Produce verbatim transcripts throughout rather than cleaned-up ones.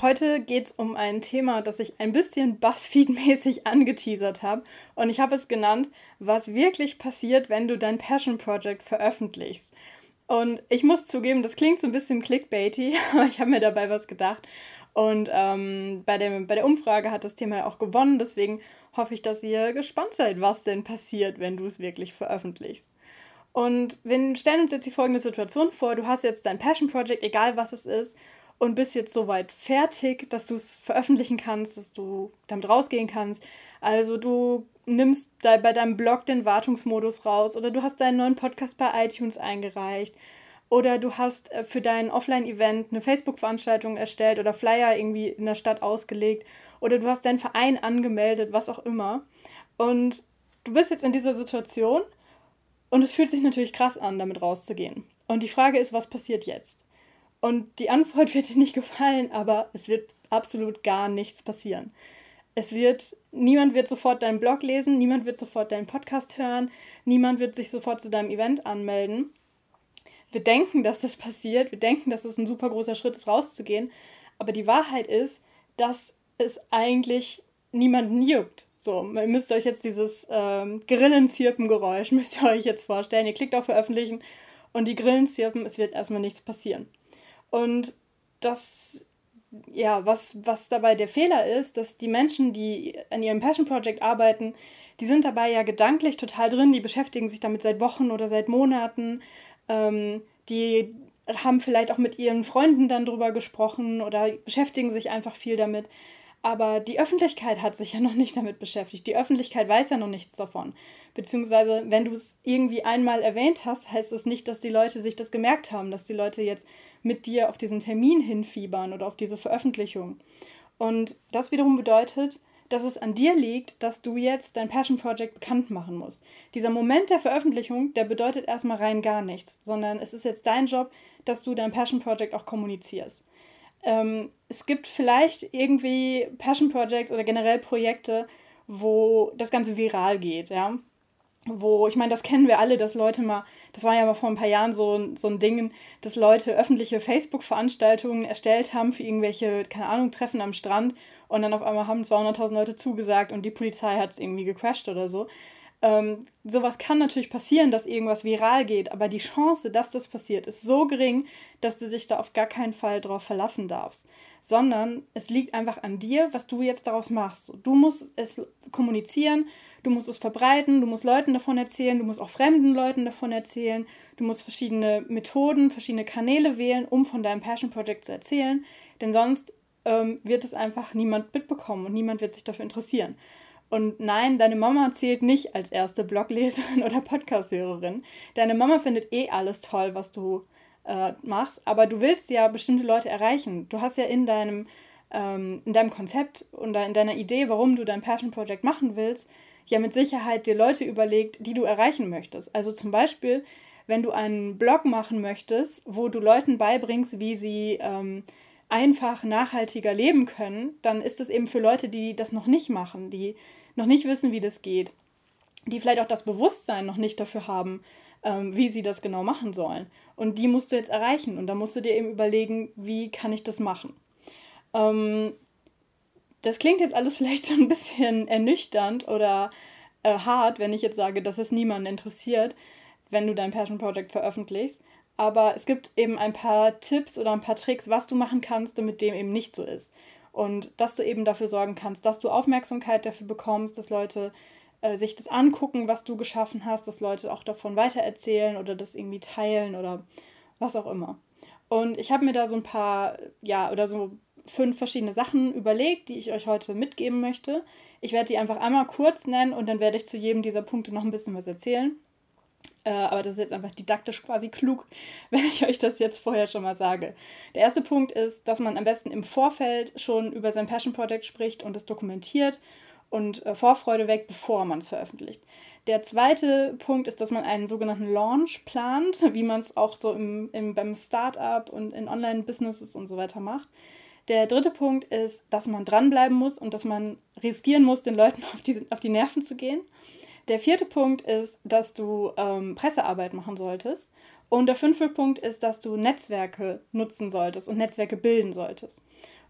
Heute geht es um ein Thema, das ich ein bisschen Buzzfeed-mäßig angeteasert habe. Und ich habe es genannt, was wirklich passiert, wenn du dein Passion Project veröffentlichst. Und ich muss zugeben, das klingt so ein bisschen clickbaity, aber ich habe mir dabei was gedacht. Und ähm, bei, dem, bei der Umfrage hat das Thema ja auch gewonnen. Deswegen hoffe ich, dass ihr gespannt seid, was denn passiert, wenn du es wirklich veröffentlichst. Und wir stellen uns jetzt die folgende Situation vor. Du hast jetzt dein Passion Project, egal was es ist, und bist jetzt soweit fertig, dass du es veröffentlichen kannst, dass du damit rausgehen kannst. Also du nimmst da bei deinem Blog den Wartungsmodus raus oder du hast deinen neuen Podcast bei iTunes eingereicht oder du hast für dein Offline-Event eine Facebook-Veranstaltung erstellt oder Flyer irgendwie in der Stadt ausgelegt oder du hast deinen Verein angemeldet, was auch immer. Und du bist jetzt in dieser Situation und es fühlt sich natürlich krass an, damit rauszugehen. Und die Frage ist, was passiert jetzt? Und die Antwort wird dir nicht gefallen, aber es wird absolut gar nichts passieren. Es wird, niemand wird sofort deinen Blog lesen, niemand wird sofort deinen Podcast hören, niemand wird sich sofort zu deinem Event anmelden. Wir denken, dass das passiert, wir denken, dass es ein super großer Schritt ist, rauszugehen, aber die Wahrheit ist, dass es eigentlich niemanden juckt. So, ihr müsst euch jetzt dieses ähm, Grillenzirpen-Geräusch, müsst ihr euch jetzt vorstellen. Ihr klickt auf Veröffentlichen und die Grillen zirpen, es wird erstmal nichts passieren. Und das, ja, was, was dabei der Fehler ist, dass die Menschen, die an ihrem Passion Project arbeiten, die sind dabei ja gedanklich total drin, die beschäftigen sich damit seit Wochen oder seit Monaten, ähm, die haben vielleicht auch mit ihren Freunden dann drüber gesprochen oder beschäftigen sich einfach viel damit. Aber die Öffentlichkeit hat sich ja noch nicht damit beschäftigt. Die Öffentlichkeit weiß ja noch nichts davon. Beziehungsweise, wenn du es irgendwie einmal erwähnt hast, heißt es nicht, dass die Leute sich das gemerkt haben, dass die Leute jetzt mit dir auf diesen Termin hinfiebern oder auf diese Veröffentlichung. Und das wiederum bedeutet, dass es an dir liegt, dass du jetzt dein Passion Project bekannt machen musst. Dieser Moment der Veröffentlichung, der bedeutet erstmal rein gar nichts, sondern es ist jetzt dein Job, dass du dein Passion Project auch kommunizierst. Ähm, es gibt vielleicht irgendwie Passion Projects oder generell Projekte, wo das Ganze viral geht, ja. Wo, ich meine, das kennen wir alle, dass Leute mal, das war ja mal vor ein paar Jahren so, so ein Ding, dass Leute öffentliche Facebook-Veranstaltungen erstellt haben für irgendwelche, keine Ahnung, Treffen am Strand und dann auf einmal haben zweihunderttausend Leute zugesagt und die Polizei hat es irgendwie gecrasht oder so. Ähm, sowas kann natürlich passieren, dass irgendwas viral geht, aber die Chance, dass das passiert, ist so gering, dass du dich da auf gar keinen Fall drauf verlassen darfst. Sondern es liegt einfach an dir, was du jetzt daraus machst. Du musst es kommunizieren, du musst es verbreiten, du musst Leuten davon erzählen, du musst auch fremden Leuten davon erzählen, du musst verschiedene Methoden, verschiedene Kanäle wählen, um von deinem Passion Project zu erzählen, denn sonst ähm, wird es einfach niemand mitbekommen und niemand wird sich dafür interessieren. Und nein, deine Mama zählt nicht als erste Blogleserin oder Podcast-Hörerin. Deine Mama findet eh alles toll, was du äh, machst, aber du willst ja bestimmte Leute erreichen. Du hast ja in deinem, ähm, in deinem Konzept und in deiner Idee, warum du dein Passion Project machen willst, ja mit Sicherheit dir Leute überlegt, die du erreichen möchtest. Also zum Beispiel, wenn du einen Blog machen möchtest, wo du Leuten beibringst, wie sie ähm, einfach nachhaltiger leben können, dann ist es eben für Leute, die das noch nicht machen, die noch nicht wissen, wie das geht, die vielleicht auch das Bewusstsein noch nicht dafür haben, ähm, wie sie das genau machen sollen. Und die musst du jetzt erreichen und da musst du dir eben überlegen, wie kann ich das machen. Ähm, das klingt jetzt alles vielleicht so ein bisschen ernüchternd oder äh, hart, wenn ich jetzt sage, dass es niemanden interessiert, wenn du dein Passion Project veröffentlichst. Aber es gibt eben ein paar Tipps oder ein paar Tricks, was du machen kannst, damit dem eben nicht so ist. Und dass du eben dafür sorgen kannst, dass du Aufmerksamkeit dafür bekommst, dass Leute äh, sich das angucken, was du geschaffen hast, dass Leute auch davon weitererzählen oder das irgendwie teilen oder was auch immer. Und ich habe mir da so ein paar, ja, oder so fünf verschiedene Sachen überlegt, die ich euch heute mitgeben möchte. Ich werde die einfach einmal kurz nennen und dann werde ich zu jedem dieser Punkte noch ein bisschen was erzählen. Äh, aber das ist jetzt einfach didaktisch quasi klug, wenn ich euch das jetzt vorher schon mal sage. Der erste Punkt ist, dass man am besten im Vorfeld schon über sein Passion Project spricht und es dokumentiert und äh, Vorfreude weckt, bevor man es veröffentlicht. Der zweite Punkt ist, dass man einen sogenannten Launch plant, wie man es auch so im, im, beim Startup und in Online-Businesses und so weiter macht. Der dritte Punkt ist, dass man dranbleiben muss und dass man riskieren muss, den Leuten auf die, auf die Nerven zu gehen. Der vierte Punkt ist, dass du ähm, Pressearbeit machen solltest. Und der fünfte Punkt ist, dass du Netzwerke nutzen solltest und Netzwerke bilden solltest.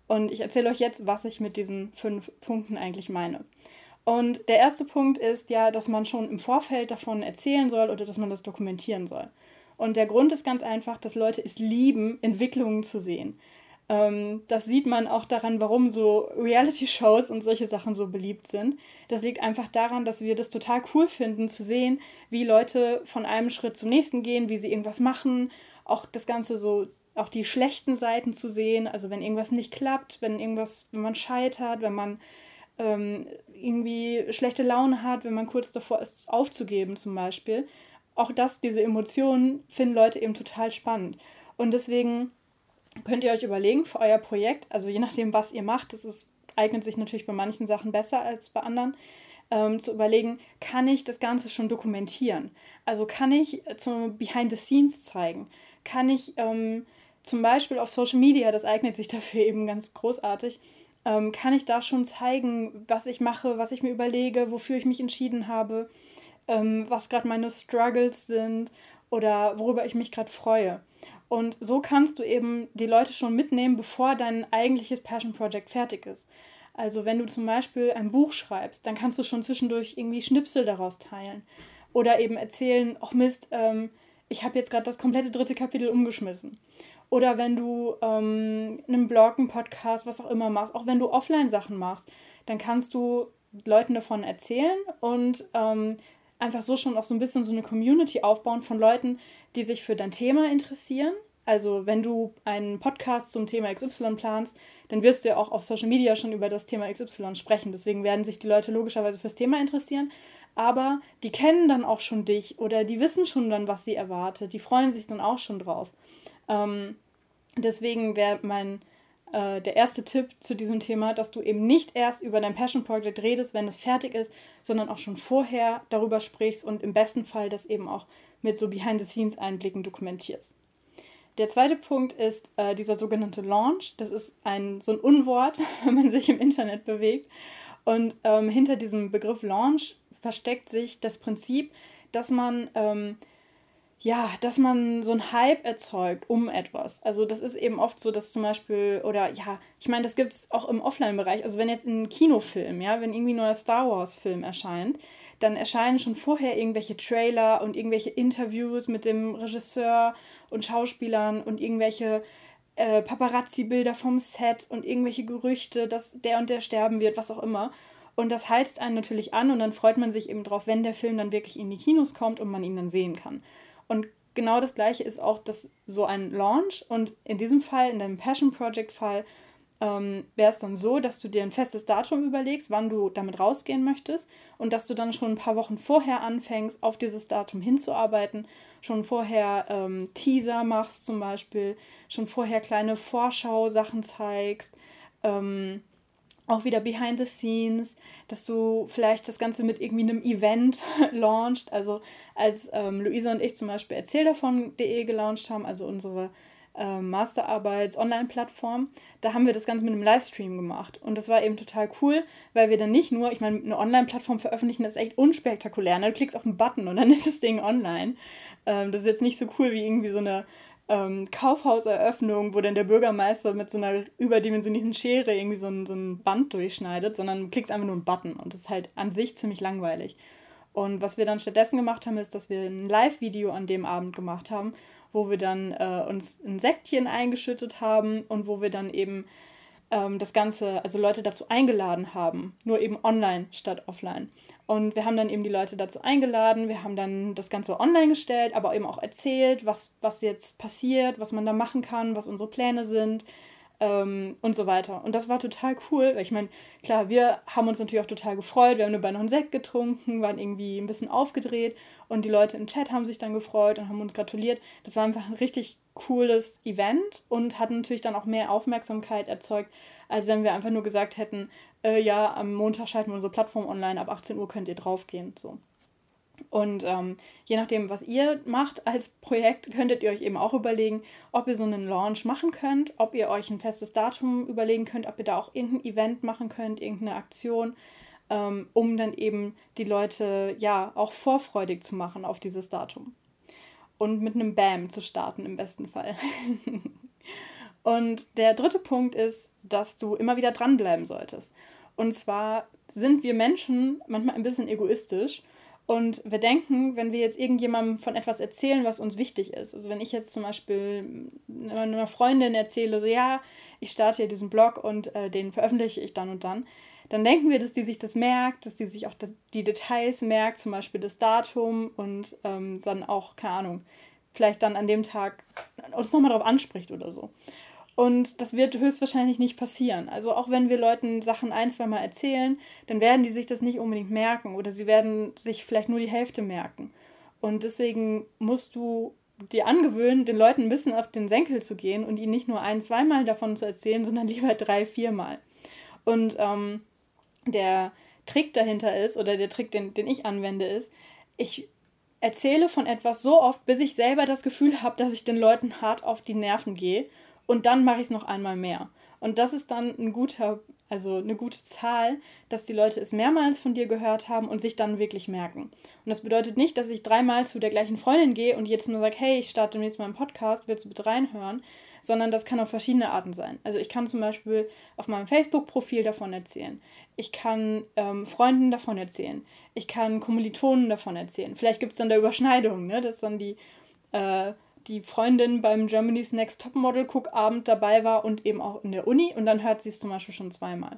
Und ich erzähle euch jetzt, was ich mit diesen fünf Punkten eigentlich meine. Und der erste Punkt ist ja, dass man schon im Vorfeld davon erzählen soll oder dass man das dokumentieren soll. Und der Grund ist ganz einfach, dass Leute es lieben, Entwicklungen zu sehen. Ähm, das sieht man auch daran, warum so Reality-Shows und solche Sachen so beliebt sind. Das liegt einfach daran, dass wir das total cool finden, zu sehen, wie Leute von einem Schritt zum nächsten gehen, wie sie irgendwas machen, auch das Ganze so, auch die schlechten Seiten zu sehen, also wenn irgendwas nicht klappt, wenn irgendwas, wenn man scheitert, wenn man ähm, irgendwie schlechte Laune hat, wenn man kurz davor ist, aufzugeben zum Beispiel. Auch das, diese Emotionen, finden Leute eben total spannend. Und deswegen könnt ihr euch überlegen für euer Projekt, also je nachdem, was ihr macht, das ist, eignet sich natürlich bei manchen Sachen besser als bei anderen, ähm, zu überlegen, kann ich das Ganze schon dokumentieren? Also kann ich zum Behind the Scenes zeigen? Kann ich ähm, zum Beispiel auf Social Media, das eignet sich dafür eben ganz großartig, ähm, kann ich da schon zeigen, was ich mache, was ich mir überlege, wofür ich mich entschieden habe, ähm, was gerade meine Struggles sind oder worüber ich mich gerade freue. Und so kannst du eben die Leute schon mitnehmen, bevor dein eigentliches Passion Project fertig ist. Also wenn du zum Beispiel ein Buch schreibst, dann kannst du schon zwischendurch irgendwie Schnipsel daraus teilen. Oder eben erzählen, ach Mist, ähm, ich habe jetzt gerade das komplette dritte Kapitel umgeschmissen. Oder wenn du ähm, einen Blog, einen Podcast, was auch immer machst, auch wenn du Offline-Sachen machst, dann kannst du Leuten davon erzählen und ähm, einfach so schon auch so ein bisschen so eine Community aufbauen von Leuten, die sich für dein Thema interessieren. Also wenn du einen Podcast zum Thema X Y planst, dann wirst du ja auch auf Social Media schon über das Thema X Y sprechen. Deswegen werden sich die Leute logischerweise fürs Thema interessieren. Aber die kennen dann auch schon dich oder die wissen schon dann, was sie erwartet. Die freuen sich dann auch schon drauf. Ähm, deswegen wäre mein äh, der erste Tipp zu diesem Thema, dass du eben nicht erst über dein Passion Project redest, wenn es fertig ist, sondern auch schon vorher darüber sprichst und im besten Fall das eben auch mit so Behind-the-Scenes-Einblicken dokumentierst. Der zweite Punkt ist äh, dieser sogenannte Launch. Das ist ein, so ein Unwort, wenn man sich im Internet bewegt. Und ähm, hinter diesem Begriff Launch versteckt sich das Prinzip, dass man ähm, ja, dass man so einen Hype erzeugt um etwas. Also das ist eben oft so, dass zum Beispiel, oder ja, ich meine, das gibt es auch im Offline-Bereich. Also wenn jetzt ein Kinofilm, ja, wenn irgendwie ein neuer Star Wars-Film erscheint, dann erscheinen schon vorher irgendwelche Trailer und irgendwelche Interviews mit dem Regisseur und Schauspielern und irgendwelche äh, Paparazzi-Bilder vom Set und irgendwelche Gerüchte, dass der und der sterben wird, was auch immer. Und das heizt einen natürlich an und dann freut man sich eben drauf, wenn der Film dann wirklich in die Kinos kommt und man ihn dann sehen kann. Und genau das Gleiche ist auch das, so ein Launch. Und in diesem Fall, in deinem Passion Project Fall, ähm, wäre es dann so, dass du dir ein festes Datum überlegst, wann du damit rausgehen möchtest und dass du dann schon ein paar Wochen vorher anfängst, auf dieses Datum hinzuarbeiten, schon vorher ähm, Teaser machst zum Beispiel, schon vorher kleine Vorschau-Sachen zeigst, ähm, auch wieder behind the scenes, dass du vielleicht das Ganze mit irgendwie einem Event launcht. Also als ähm, Luisa und ich zum Beispiel erzähl davon punkt de gelauncht haben, also unsere ähm, Masterarbeits-Online-Plattform, da haben wir das Ganze mit einem Livestream gemacht. Und das war eben total cool, weil wir dann nicht nur, ich meine, eine Online-Plattform veröffentlichen, das ist echt unspektakulär. Ne? Du klickst auf einen Button und dann ist das Ding online. Ähm, das ist jetzt nicht so cool wie irgendwie so eine ähm, Kaufhauseröffnung, wo dann der Bürgermeister mit so einer überdimensionierten Schere irgendwie so ein, so ein Band durchschneidet, sondern du klickst einfach nur einen Button und das ist halt an sich ziemlich langweilig. Und was wir dann stattdessen gemacht haben, ist, dass wir ein Live-Video an dem Abend gemacht haben, wo wir dann äh, uns ein Säckchen eingeschüttet haben und wo wir dann eben ähm, das Ganze, also Leute dazu eingeladen haben, nur eben online statt offline. Und wir haben dann eben die Leute dazu eingeladen, wir haben dann das Ganze online gestellt, aber eben auch erzählt, was, was jetzt passiert, was man da machen kann, was unsere Pläne sind ähm, und so weiter. Und das war total cool, weil ich meine, klar, wir haben uns natürlich auch total gefreut, wir haben dabei noch einen Sekt getrunken, waren irgendwie ein bisschen aufgedreht und die Leute im Chat haben sich dann gefreut und haben uns gratuliert. Das war einfach ein richtig cooles Event und hat natürlich dann auch mehr Aufmerksamkeit erzeugt, als wenn wir einfach nur gesagt hätten, äh, ja, am Montag schalten wir unsere Plattform online, ab achtzehn Uhr könnt ihr draufgehen. So. Und ähm, je nachdem, was ihr macht als Projekt, könntet ihr euch eben auch überlegen, ob ihr so einen Launch machen könnt, ob ihr euch ein festes Datum überlegen könnt, ob ihr da auch irgendein Event machen könnt, irgendeine Aktion, ähm, um dann eben die Leute ja auch vorfreudig zu machen auf dieses Datum. Und mit einem Bam zu starten im besten Fall. Und der dritte Punkt ist, dass du immer wieder dranbleiben solltest. Und zwar sind wir Menschen manchmal ein bisschen egoistisch und wir denken, wenn wir jetzt irgendjemandem von etwas erzählen, was uns wichtig ist, also wenn ich jetzt zum Beispiel einer Freundin erzähle, so ja, ich starte hier diesen Blog und äh, den veröffentliche ich dann und dann, dann denken wir, dass die sich das merkt, dass die sich auch das, die Details merkt, zum Beispiel das Datum und ähm, dann auch, keine Ahnung, vielleicht dann an dem Tag uns nochmal darauf anspricht oder so. Und das wird höchstwahrscheinlich nicht passieren. Also auch wenn wir Leuten Sachen ein, zwei Mal erzählen, dann werden die sich das nicht unbedingt merken oder sie werden sich vielleicht nur die Hälfte merken. Und deswegen musst du dir angewöhnen, den Leuten ein bisschen auf den Senkel zu gehen und ihnen nicht nur ein, zweimal davon zu erzählen, sondern lieber drei, viermal. Und ähm, der Trick dahinter ist, oder der Trick, den, den ich anwende, ist, ich erzähle von etwas so oft, bis ich selber das Gefühl habe, dass ich den Leuten hart auf die Nerven gehe. Und dann mache ich es noch einmal mehr. Und das ist dann ein guter, also eine gute Zahl, dass die Leute es mehrmals von dir gehört haben und sich dann wirklich merken. Und das bedeutet nicht, dass ich dreimal zu der gleichen Freundin gehe und jedes Mal sage, hey, ich starte demnächst mal einen Podcast, willst du bitte reinhören? Sondern das kann auf verschiedene Arten sein. Also ich kann zum Beispiel auf meinem Facebook-Profil davon erzählen. Ich kann ähm, Freunden davon erzählen. Ich kann Kommilitonen davon erzählen. Vielleicht gibt es dann da Überschneidungen, ne? Dass dann die... Äh, die Freundin beim Germany's Next Topmodel Cook-Abend dabei war und eben auch in der Uni und dann hört sie es zum Beispiel schon zweimal.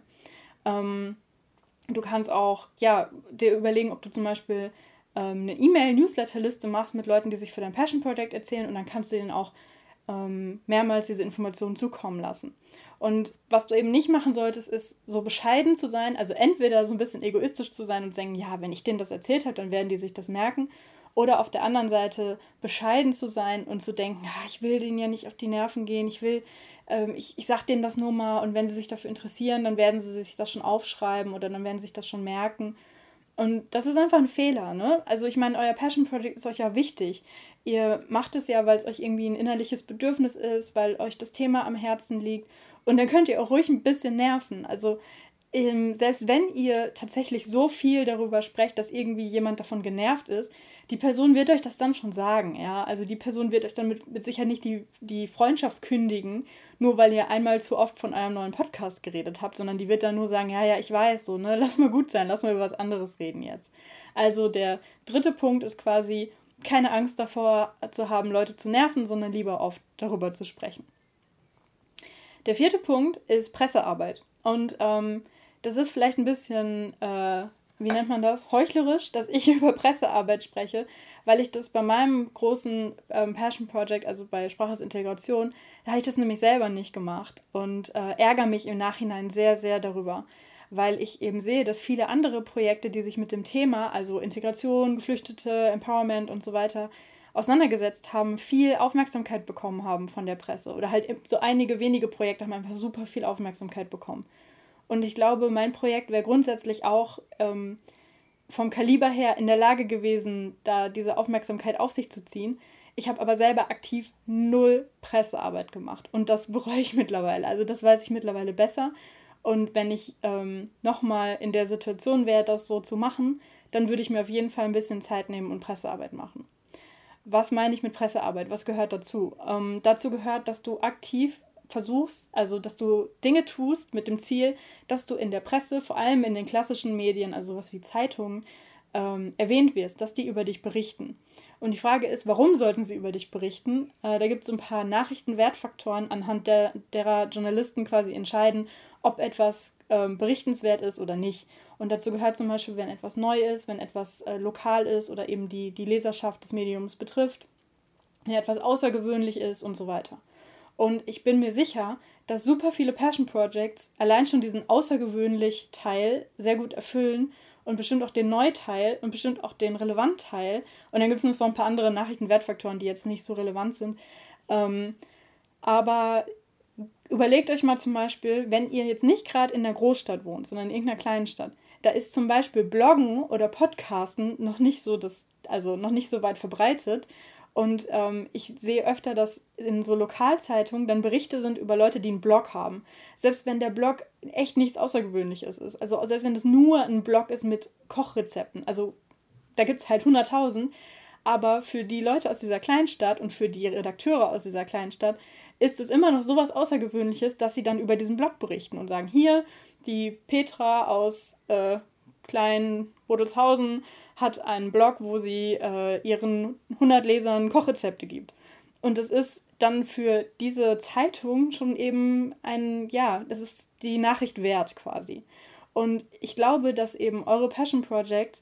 Ähm, du kannst auch ja, dir überlegen, ob du zum Beispiel ähm, eine E-Mail-Newsletter-Liste machst mit Leuten, die sich für dein Passion Project erzählen und dann kannst du denen auch ähm, mehrmals diese Informationen zukommen lassen. Und was du eben nicht machen solltest, ist so bescheiden zu sein, also entweder so ein bisschen egoistisch zu sein und zu denken, ja, wenn ich denen das erzählt habe, dann werden die sich das merken. Oder auf der anderen Seite bescheiden zu sein und zu denken, ja, ich will denen ja nicht auf die Nerven gehen, ich will, ähm, ich, ich sag denen das nur mal und wenn sie sich dafür interessieren, dann werden sie sich das schon aufschreiben oder dann werden sie sich das schon merken. Und das ist einfach ein Fehler, ne? Also ich meine, euer Passion Project ist euch ja wichtig. Ihr macht es ja, weil es euch irgendwie ein innerliches Bedürfnis ist, weil euch das Thema am Herzen liegt. Und dann könnt ihr auch ruhig ein bisschen nerven. Also ähm, selbst wenn ihr tatsächlich so viel darüber sprecht, dass irgendwie jemand davon genervt ist, die Person wird euch das dann schon sagen, ja. Also die Person wird euch dann mit, mit Sicherheit nicht die, die Freundschaft kündigen, nur weil ihr einmal zu oft von eurem neuen Podcast geredet habt, sondern die wird dann nur sagen, ja, ja, ich weiß, so, ne, lass mal gut sein, lass mal über was anderes reden jetzt. Also der dritte Punkt ist quasi, keine Angst davor zu haben, Leute zu nerven, sondern lieber oft darüber zu sprechen. Der vierte Punkt ist Pressearbeit. Und ähm, das ist vielleicht ein bisschen... Äh, wie nennt man das, heuchlerisch, dass ich über Pressearbeit spreche, weil ich das bei meinem großen ähm, Passion Project, also bei Sprachos Integration, da habe ich das nämlich selber nicht gemacht und äh, ärgere mich im Nachhinein sehr, sehr darüber, weil ich eben sehe, dass viele andere Projekte, die sich mit dem Thema, also Integration, Geflüchtete, Empowerment und so weiter, auseinandergesetzt haben, viel Aufmerksamkeit bekommen haben von der Presse oder halt so einige wenige Projekte haben einfach super viel Aufmerksamkeit bekommen. Und ich glaube, mein Projekt wäre grundsätzlich auch ähm, vom Kaliber her in der Lage gewesen, da diese Aufmerksamkeit auf sich zu ziehen. Ich habe aber selber aktiv null Pressearbeit gemacht. Und das bereue ich mittlerweile. Also das weiß ich mittlerweile besser. Und wenn ich ähm, nochmal in der Situation wäre, das so zu machen, dann würde ich mir auf jeden Fall ein bisschen Zeit nehmen und Pressearbeit machen. Was meine ich mit Pressearbeit? Was gehört dazu? Ähm, dazu gehört, dass du aktiv versuchst, also dass du Dinge tust mit dem Ziel, dass du in der Presse, vor allem in den klassischen Medien, also sowas wie Zeitungen, ähm, erwähnt wirst, dass die über dich berichten. Und die Frage ist, warum sollten sie über dich berichten? Äh, da gibt es so ein paar Nachrichtenwertfaktoren, anhand der, derer Journalisten quasi entscheiden, ob etwas ähm, berichtenswert ist oder nicht. Und dazu gehört zum Beispiel, wenn etwas neu ist, wenn etwas äh, lokal ist oder eben die, die Leserschaft des Mediums betrifft, wenn etwas außergewöhnlich ist und so weiter. Und ich bin mir sicher, dass super viele Passion Projects allein schon diesen außergewöhnlich Teil sehr gut erfüllen und bestimmt auch den Neuteil und bestimmt auch den Relevant-Teil. Und dann gibt es noch so ein paar andere Nachrichtenwertfaktoren, die jetzt nicht so relevant sind. Ähm, aber überlegt euch mal zum Beispiel, wenn ihr jetzt nicht gerade in der Großstadt wohnt, sondern in irgendeiner kleinen Stadt, da ist zum Beispiel Bloggen oder Podcasten noch nicht so, das, also noch nicht so weit verbreitet. Und ähm, ich sehe öfter, dass in so Lokalzeitungen dann Berichte sind über Leute, die einen Blog haben. Selbst wenn der Blog echt nichts Außergewöhnliches ist. Also selbst wenn es nur ein Blog ist mit Kochrezepten. Also da gibt es halt hunderttausend. Aber für die Leute aus dieser Kleinstadt und für die Redakteure aus dieser Kleinstadt ist es immer noch sowas Außergewöhnliches, dass sie dann über diesen Blog berichten und sagen, hier, die Petra aus äh, kleinen Bodelshausen hat einen Blog, wo sie äh, ihren hundert Lesern Kochrezepte gibt. Und es ist dann für diese Zeitung schon eben ein, ja, das ist die Nachricht wert quasi. Und ich glaube, dass eben eure Passion Projects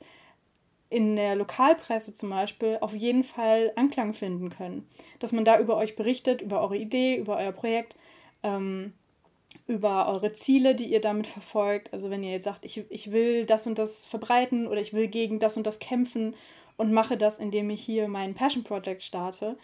in der Lokalpresse zum Beispiel auf jeden Fall Anklang finden können. Dass man da über euch berichtet, über eure Idee, über euer Projekt, ähm, über eure Ziele, die ihr damit verfolgt. Also wenn ihr jetzt sagt, ich, ich will das und das verbreiten oder ich will gegen das und das kämpfen und mache das, indem ich hier mein Passion Project starte.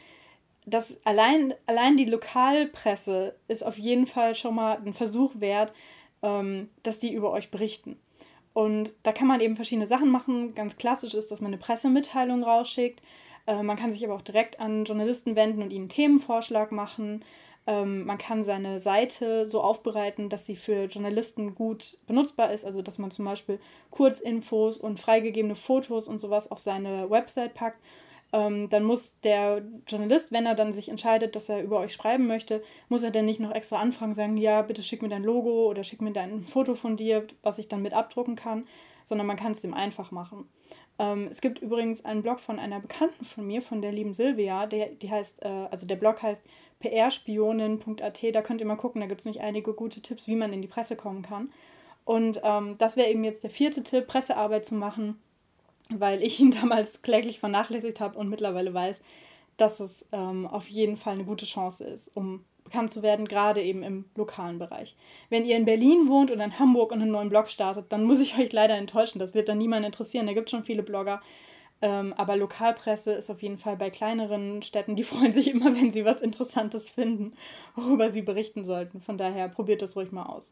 Das allein, allein die Lokalpresse ist auf jeden Fall schon mal ein Versuch wert, ähm, dass die über euch berichten. Und da kann man eben verschiedene Sachen machen. Ganz klassisch ist, dass man eine Pressemitteilung rausschickt. Äh, man kann sich aber auch direkt an Journalisten wenden und ihnen einen Themenvorschlag machen. Ähm, man kann seine Seite so aufbereiten, dass sie für Journalisten gut benutzbar ist. Also dass man zum Beispiel Kurzinfos und freigegebene Fotos und sowas auf seine Website packt. Ähm, dann muss der Journalist, wenn er dann sich entscheidet, dass er über euch schreiben möchte, muss er dann nicht noch extra anfragen, sagen, ja, bitte schick mir dein Logo oder schick mir dein Foto von dir, was ich dann mit abdrucken kann, sondern man kann es dem einfach machen. Ähm, es gibt übrigens einen Blog von einer Bekannten von mir, von der lieben Silvia, der, die heißt, äh, also der Blog heißt p r spionin punkt a t, da könnt ihr mal gucken, da gibt es nämlich einige gute Tipps, wie man in die Presse kommen kann. Und ähm, das wäre eben jetzt der vierte Tipp, Pressearbeit zu machen, weil ich ihn damals kläglich vernachlässigt habe und mittlerweile weiß, dass es ähm, auf jeden Fall eine gute Chance ist, um bekannt zu werden, gerade eben im lokalen Bereich. Wenn ihr in Berlin wohnt oder in Hamburg und einen neuen Blog startet, dann muss ich euch leider enttäuschen, das wird dann niemanden interessieren, da gibt es schon viele Blogger, ähm, aber Lokalpresse ist auf jeden Fall bei kleineren Städten, die freuen sich immer, wenn sie was Interessantes finden, worüber sie berichten sollten. Von daher probiert das ruhig mal aus.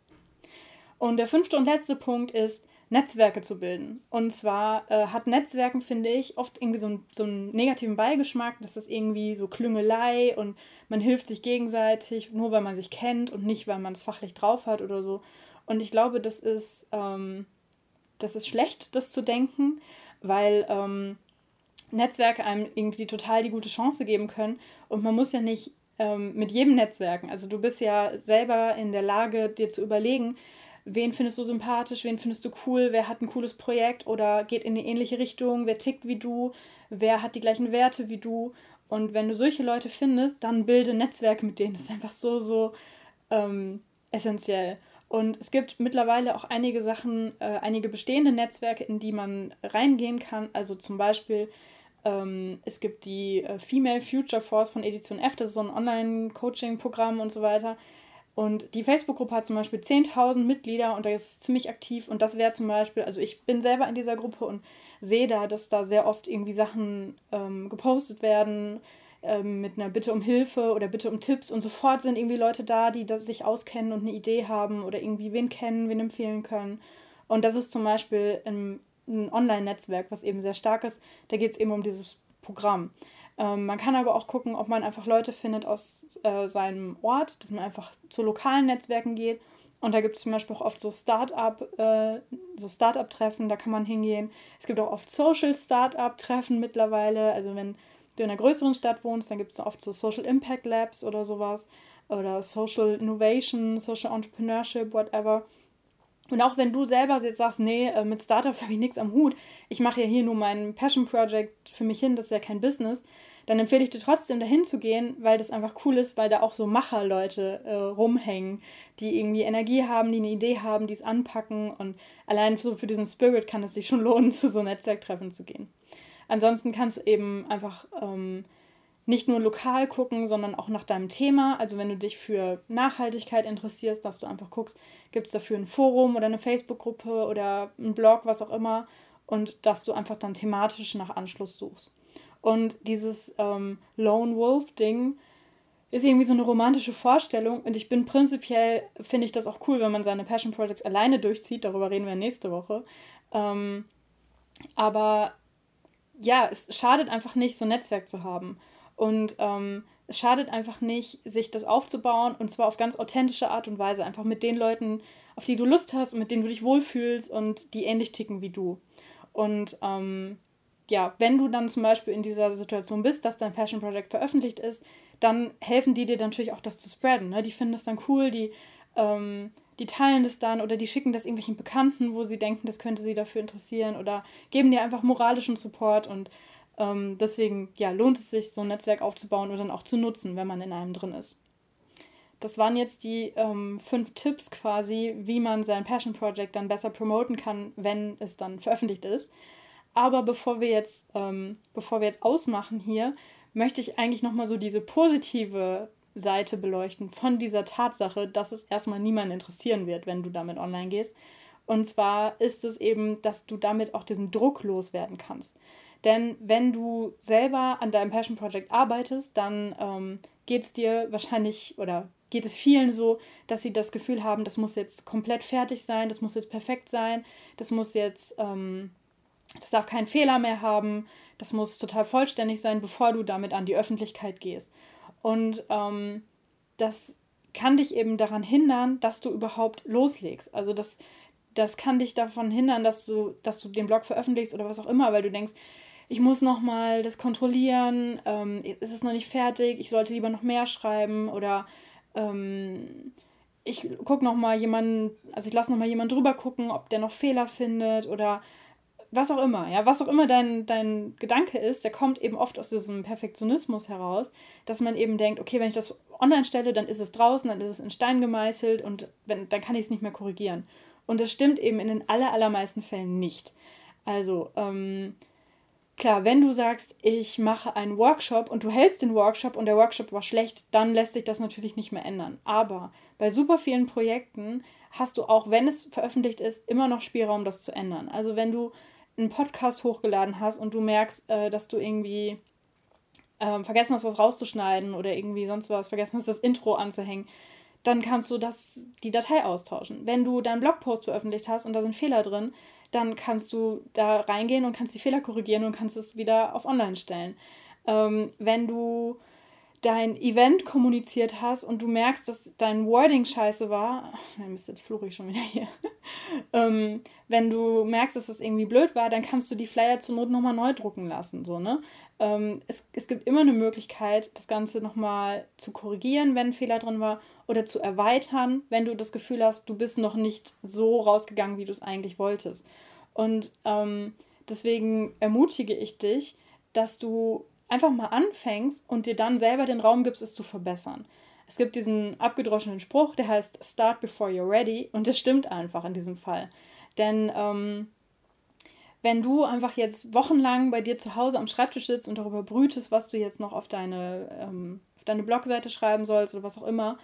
Und der fünfte und letzte Punkt ist, Netzwerke zu bilden. Und zwar äh, hat Netzwerken, finde ich, oft irgendwie so, ein, so einen negativen Beigeschmack, dass das irgendwie so Klüngelei und man hilft sich gegenseitig, nur weil man sich kennt und nicht, weil man es fachlich drauf hat oder so. Und ich glaube, das ist, ähm, das ist schlecht, das zu denken, weil ähm, Netzwerke einem irgendwie total die gute Chance geben können und man muss ja nicht ähm, mit jedem Netzwerken. Also du bist ja selber in der Lage, dir zu überlegen, wen findest du sympathisch, wen findest du cool, wer hat ein cooles Projekt oder geht in eine ähnliche Richtung, wer tickt wie du, wer hat die gleichen Werte wie du. Und wenn du solche Leute findest, dann bilde Netzwerke mit denen. Das ist einfach so, so ähm, essentiell. Und es gibt mittlerweile auch einige Sachen, äh, einige bestehende Netzwerke, in die man reingehen kann. Also zum Beispiel, ähm, es gibt die äh, Female Future Force von Edition F, das ist so ein Online-Coaching-Programm und so weiter. Und die Facebook-Gruppe hat zum Beispiel zehntausend Mitglieder und da ist ziemlich aktiv. Und das wäre zum Beispiel, also ich bin selber in dieser Gruppe und sehe da, dass da sehr oft irgendwie Sachen ähm, gepostet werden ähm, mit einer Bitte um Hilfe oder Bitte um Tipps. Und sofort sind irgendwie Leute da, die das sich auskennen und eine Idee haben oder irgendwie wen kennen, wen empfehlen können. Und das ist zum Beispiel ein, ein Online-Netzwerk, was eben sehr stark ist. Da geht es eben um dieses Programm. Ähm, man kann aber auch gucken, ob man einfach Leute findet aus äh, seinem Ort, dass man einfach zu lokalen Netzwerken geht. Und da gibt es zum Beispiel auch oft so Start-up, äh, so Start-up-Treffen, da kann man hingehen. Es gibt auch oft Social-Start-up-Treffen mittlerweile. Also wenn du in einer größeren Stadt wohnst, dann gibt es oft so Social Impact Labs oder sowas. Oder Social Innovation, Social Entrepreneurship, whatever. Und auch wenn du selber jetzt sagst, nee, mit Startups habe ich nichts am Hut, ich mache ja hier nur mein Passion Project für mich hin, das ist ja kein Business, dann empfehle ich dir trotzdem dahin zu gehen, weil das einfach cool ist, weil da auch so Macherleute äh, rumhängen, die irgendwie Energie haben, die eine Idee haben, die es anpacken und allein so für diesen Spirit kann es sich schon lohnen, zu so Netzwerktreffen zu gehen. Ansonsten kannst du eben einfach ähm, nicht nur lokal gucken, sondern auch nach deinem Thema. Also wenn du dich für Nachhaltigkeit interessierst, dass du einfach guckst, gibt es dafür ein Forum oder eine Facebook-Gruppe oder einen Blog, was auch immer, und dass du einfach dann thematisch nach Anschluss suchst. Und dieses ähm, Lone Wolf-Ding ist irgendwie so eine romantische Vorstellung und ich bin prinzipiell, finde ich das auch cool, wenn man seine Passion Projects alleine durchzieht, darüber reden wir nächste Woche. Ähm, aber ja, es schadet einfach nicht, so ein Netzwerk zu haben. Und ähm, es schadet einfach nicht, sich das aufzubauen und zwar auf ganz authentische Art und Weise. Einfach mit den Leuten, auf die du Lust hast und mit denen du dich wohlfühlst und die ähnlich ticken wie du. Und ähm, ja, wenn du dann zum Beispiel in dieser Situation bist, dass dein Passion Project veröffentlicht ist, dann helfen die dir natürlich auch, das zu spreaden. Ne? Die finden das dann cool, die, ähm, die teilen das dann oder die schicken das irgendwelchen Bekannten, wo sie denken, das könnte sie dafür interessieren oder geben dir einfach moralischen Support und ähm, deswegen ja, lohnt es sich, so ein Netzwerk aufzubauen und dann auch zu nutzen, wenn man in einem drin ist. Das waren jetzt die ähm, fünf Tipps quasi, wie man sein Passion Project dann besser promoten kann, wenn es dann veröffentlicht ist. Aber bevor wir jetzt, ähm, bevor wir jetzt ausmachen hier, möchte ich eigentlich nochmal so diese positive Seite beleuchten von dieser Tatsache, dass es erstmal niemanden interessieren wird, wenn du damit online gehst. Und zwar ist es eben, dass du damit auch diesen Druck loswerden kannst. Denn wenn du selber an deinem Passion Project arbeitest, dann ähm, geht es dir wahrscheinlich oder geht es vielen so, dass sie das Gefühl haben, das muss jetzt komplett fertig sein, das muss jetzt perfekt sein, das muss jetzt, ähm, das darf keinen Fehler mehr haben, das muss total vollständig sein, bevor du damit an die Öffentlichkeit gehst. Und ähm, das kann dich eben daran hindern, dass du überhaupt loslegst. Also das, das kann dich davon hindern, dass du, dass du den Blog veröffentlichst oder was auch immer, weil du denkst, ich muss nochmal das kontrollieren, ähm, ist es noch nicht fertig, ich sollte lieber noch mehr schreiben oder ähm, ich gucke nochmal jemanden, also ich lasse nochmal jemanden drüber gucken, ob der noch Fehler findet oder was auch immer, ja, was auch immer dein, dein Gedanke ist, der kommt eben oft aus diesem Perfektionismus heraus, dass man eben denkt, okay, wenn ich das online stelle, dann ist es draußen, dann ist es in Stein gemeißelt und wenn, dann kann ich es nicht mehr korrigieren. Und das stimmt eben in den aller, allermeisten Fällen nicht. Also, ähm, klar, wenn du sagst, ich mache einen Workshop und du hältst den Workshop und der Workshop war schlecht, dann lässt sich das natürlich nicht mehr ändern. Aber bei super vielen Projekten hast du auch, wenn es veröffentlicht ist, immer noch Spielraum, das zu ändern. Also wenn du einen Podcast hochgeladen hast und du merkst, äh, dass du irgendwie ähm, vergessen hast, was rauszuschneiden oder irgendwie sonst was, vergessen hast, das Intro anzuhängen, dann kannst du das, die Datei austauschen. Wenn du deinen Blogpost veröffentlicht hast und da sind Fehler drin, dann kannst du da reingehen und kannst die Fehler korrigieren und kannst es wieder auf online stellen. Ähm, wenn du dein Event kommuniziert hast und du merkst, dass dein Wording scheiße war, ach, Mist, jetzt fluche ich schon wieder hier. ähm, wenn du merkst, dass das irgendwie blöd war, dann kannst du die Flyer zur Not nochmal neu drucken lassen. So, ne? ähm, es, es gibt immer eine Möglichkeit, das Ganze nochmal zu korrigieren, wenn ein Fehler drin war, oder zu erweitern, wenn du das Gefühl hast, du bist noch nicht so rausgegangen, wie du es eigentlich wolltest. Und ähm, deswegen ermutige ich dich, dass du einfach mal anfängst und dir dann selber den Raum gibst, es zu verbessern. Es gibt diesen abgedroschenen Spruch, der heißt Start before you're ready, und das stimmt einfach in diesem Fall. Denn ähm, wenn du einfach jetzt wochenlang bei dir zu Hause am Schreibtisch sitzt und darüber brütest, was du jetzt noch auf deine, ähm, auf deine Blogseite schreiben sollst oder was auch immer,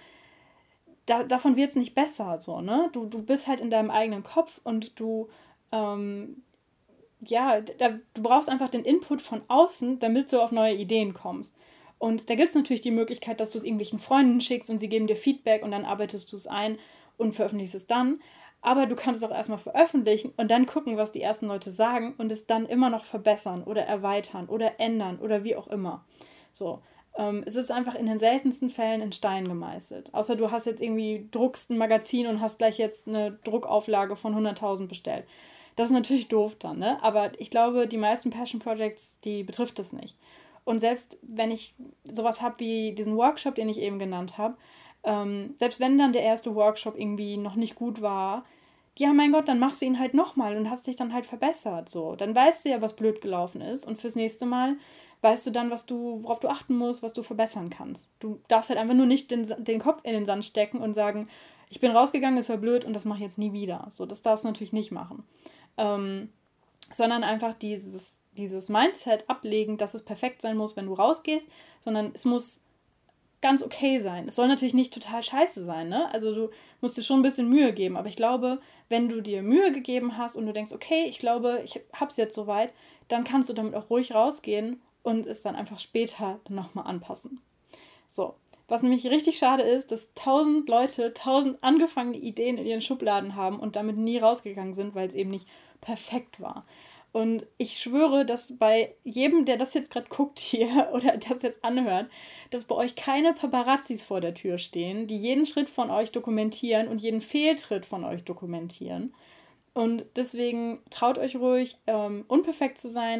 da, davon wird es nicht besser. So, ne? Du, du bist halt in deinem eigenen Kopf und du ähm, ja, da, du brauchst einfach den Input von außen, damit du auf neue Ideen kommst. Und da gibt es natürlich die Möglichkeit, dass du es irgendwelchen Freunden schickst und sie geben dir Feedback und dann arbeitest du es ein und veröffentlichst es dann. Aber du kannst es auch erstmal veröffentlichen und dann gucken, was die ersten Leute sagen und es dann immer noch verbessern oder erweitern oder ändern oder wie auch immer. So. Ähm, es ist einfach in den seltensten Fällen in Stein gemeißelt. Außer du hast jetzt irgendwie, druckst ein Magazin und hast gleich jetzt eine Druckauflage von hunderttausend bestellt. Das ist natürlich doof dann, ne? Aber ich glaube, die meisten Passion Projects, die betrifft das nicht. Und selbst wenn ich sowas habe wie diesen Workshop, den ich eben genannt habe, ähm, selbst wenn dann der erste Workshop irgendwie noch nicht gut war, ja, mein Gott, dann machst du ihn halt nochmal und hast dich dann halt verbessert. So, dann weißt du ja, was blöd gelaufen ist und fürs nächste Mal weißt du dann, was du, worauf du achten musst, was du verbessern kannst. Du darfst halt einfach nur nicht den, den Kopf in den Sand stecken und sagen, ich bin rausgegangen, es war blöd und das mache ich jetzt nie wieder. So, das darfst du natürlich nicht machen. Ähm, sondern einfach dieses, dieses Mindset ablegen, dass es perfekt sein muss, wenn du rausgehst, sondern es muss ganz okay sein. Es soll natürlich nicht total scheiße sein, ne? Also du musst dir schon ein bisschen Mühe geben, aber ich glaube, wenn du dir Mühe gegeben hast und du denkst, okay, ich glaube, ich hab's jetzt soweit, dann kannst du damit auch ruhig rausgehen und es dann einfach später dann nochmal anpassen. So, was nämlich richtig schade ist, dass tausend Leute tausend angefangene Ideen in ihren Schubladen haben und damit nie rausgegangen sind, weil es eben nicht perfekt war. Und ich schwöre, dass bei jedem, der das jetzt gerade guckt hier oder das jetzt anhört, dass bei euch keine Paparazzis vor der Tür stehen, die jeden Schritt von euch dokumentieren und jeden Fehltritt von euch dokumentieren. Und deswegen traut euch ruhig, ähm, unperfekt zu sein.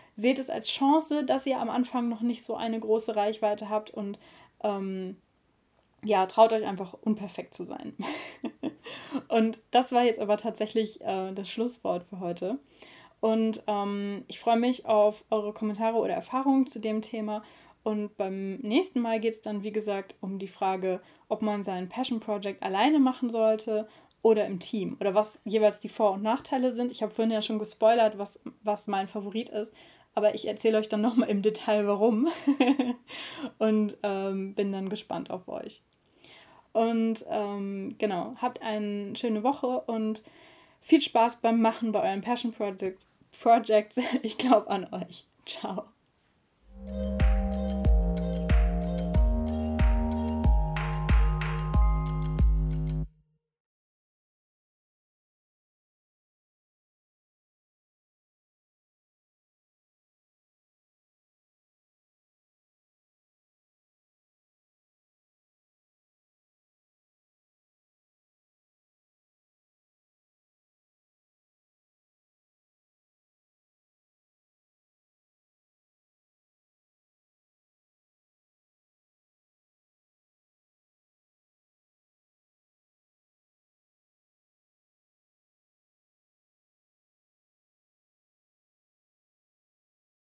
seht es als Chance, dass ihr am Anfang noch nicht so eine große Reichweite habt und ähm, ja, traut euch einfach unperfekt zu sein. Und das war jetzt aber tatsächlich äh, das Schlusswort für heute. Und ähm, ich freue mich auf eure Kommentare oder Erfahrungen zu dem Thema. Und beim nächsten Mal geht es dann, wie gesagt, um die Frage, ob man sein Passion Project alleine machen sollte oder im Team. Oder was jeweils die Vor- und Nachteile sind. Ich habe vorhin ja schon gespoilert, was, was mein Favorit ist. Aber ich erzähle euch dann nochmal im Detail, warum. Und ähm, bin dann gespannt auf euch. Und ähm, genau, habt eine schöne Woche und viel Spaß beim Machen bei eurem Passion Project. Project. Ich glaube an euch. Ciao.